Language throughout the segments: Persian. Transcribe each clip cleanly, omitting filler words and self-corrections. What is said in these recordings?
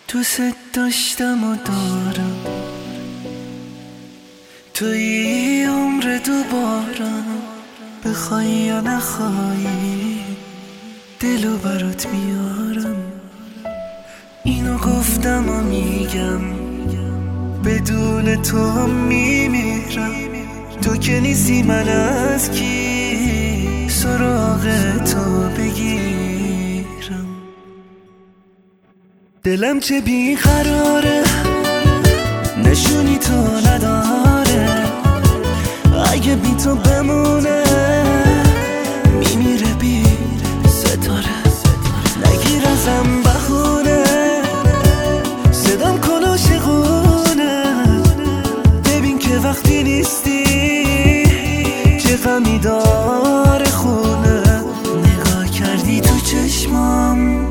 دوست داشتم و دارم، توی عمر دوبارم، بخوای یا نخوای دلو برات میارم. اینو گفتم و میگم بدون تو هم میمیرم. تو که نیستی من از کی سراغ تو بگیرم. دلم چه بیقراره نشونی تو نداره، اگه بی تو بمونه میمیره بی ستاره. نگیر ازم بخونه صدام کن عاشقونه، ببین که وقتی نیستی چه غمی داره خونه. نگاه کردی تو چشمام،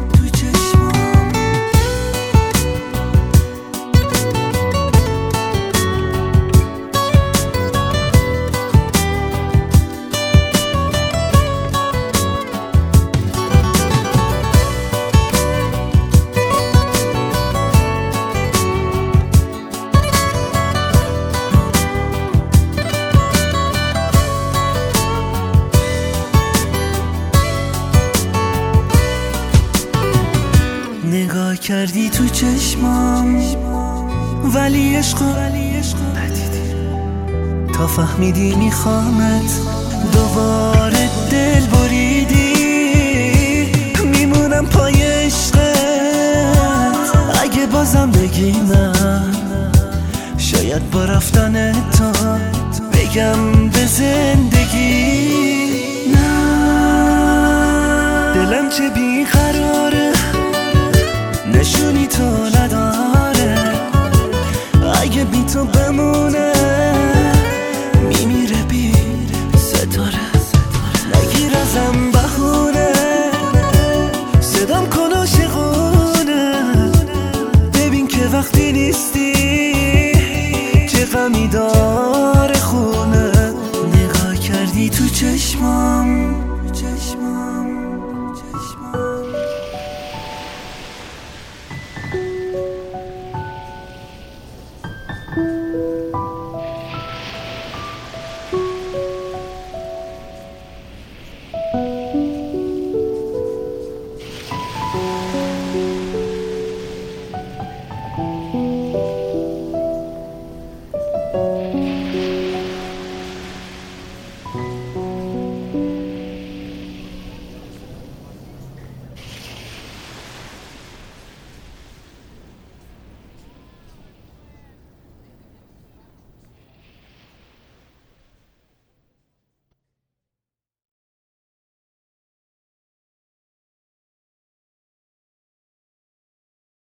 نگاه کردی تو چشمام ولی عشقو ندیدی. تا فهمیدی میخوامت دوباره دل بریدی. میمونم پای عشقت اگه بازم بگی نه، شاید با رفتن تو بگم به زندگی نه. دلم چه بیقراره نشونی تو